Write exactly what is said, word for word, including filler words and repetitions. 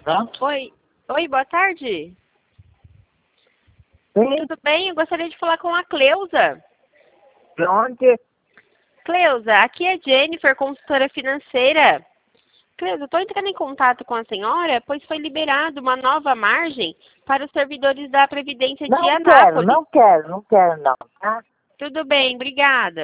Pronto? Oi, oi, boa tarde. Sim, Tudo bem? Eu gostaria de falar com a Cleusa. pronto. Cleusa, aqui é Jennifer, consultora financeira. Cleusa, estou entrando em contato com a senhora, pois foi liberado uma nova margem para os servidores da Previdência de Não quero, Anápolis. não quero, não quero não, tá? Tudo bem, obrigada.